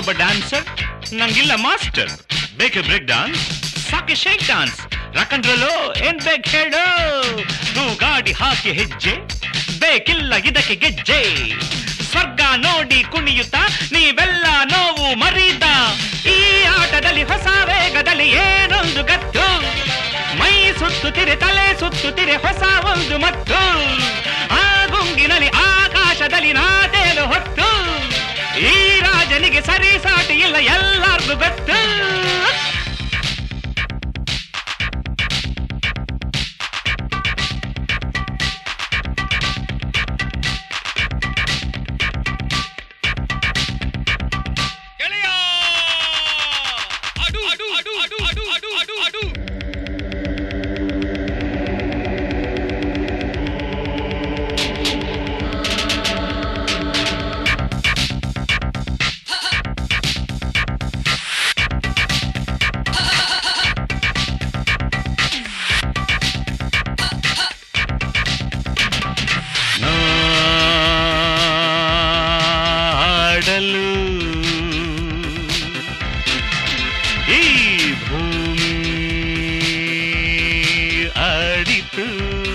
ನಾನೊಬ್ಬ ಡ್ಯಾನ್ಸರ್, ನಂಗಿಲ್ಲ ಮಾಸ್ಟರ್. ಬೇಕೆ ಬ್ರೇಕ್ ಡಾನ್ಸ್, ಸಾಕೆ ಶೇಕ್ ಡಾನ್ಸ್, ರಾಕಂಡ್ರಲ್ಲೋ ಏನ್ ಬೇಕು ಹೇಳು. ನೀವು ಗಾಡಿ ಹಾಕಿ ಹೆಜ್ಜೆ, ಬೇಕಿಲ್ಲ ಇದಕ್ಕೆ ಗೆಜ್ಜೆ. ಸ್ವರ್ಗ ನೋಡಿ ಕುಣಿಯುತ್ತ ನೀವೆಲ್ಲ ನೋವು ಮರೀದ. ಈ ಆಟದಲ್ಲಿ ಹೊಸ ವೇಗದಲ್ಲಿ ಏನೊಂದು ಗತ್ತು. ಮೈ ಸುತ್ತುತ್ತಿರೆ, ತಲೆ ಸುತ್ತುತ್ತಿರೆ, ಹೊಸ ಒಂದು ಮತ್ತು. ಆ ಗುಂಗಿನಲ್ಲಿ ಆಕಾಶದಲ್ಲಿ ನಾದೇಲು ಹೊತ್ತು. ಈ ರಾಜನಿಗೆ ಸರಿ ಸಾಟಿ ಇಲ್ಲ, ಎಲ್ಲಾರ್ಗೂ ಗೊತ್ತು. ಈ ಭೂಮಿ ಆಡಿತು.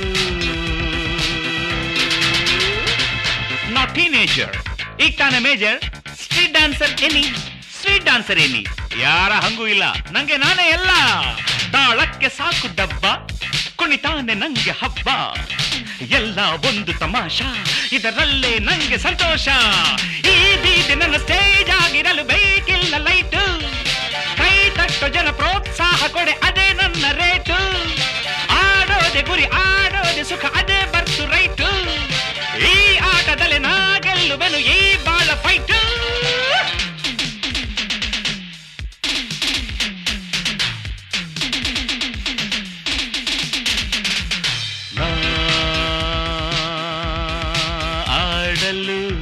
ನಾಟ್ ಟೀನೇಜರ್, ಈಗ ತಾನೇ major. Street dancer any, street dancer any, ಯಾರ ಹಂಗೂ ಇಲ್ಲ. ನಂಗೆ ನಾನೇ ಎಲ್ಲ. ತಾಳಕ್ಕೆ ಸಾಕು ಡಬ್ಬ, ಕುಣಿತಾನೆ ನಂಗೆ ಹಬ್ಬ. ಎಲ್ಲ ಒಂದು ತಮಾಷಾ, ಇದರಲ್ಲೇ ನಂಗೆ ಸಂತೋಷ. ಈ ಬೀದಿ ನನ್ನ ಸ್ಟೇಜ್ ಆಗಿರಲು ಬೇಕಿಲ್ಲ ಲೈಟು. ಕೈ ತಟ್ಟು ಜನ ಪ್ರೋತ್ಸಾಹ ಕೊಡೆ, ಅದೇ ನನ್ನ ರೇಟು. ಆಡೋದೆ ಗುರಿ, ಆಡೋದೆ ಸುಖ, ಅದೇ ಬರ್ತು ರೈಟು. ಈ ಆಟದಲ್ಲಿ ನಾ ಗೆಲ್ಲುವೆನು, ಈ ಬಾಳ ಫೈಟು. ಆಡಲು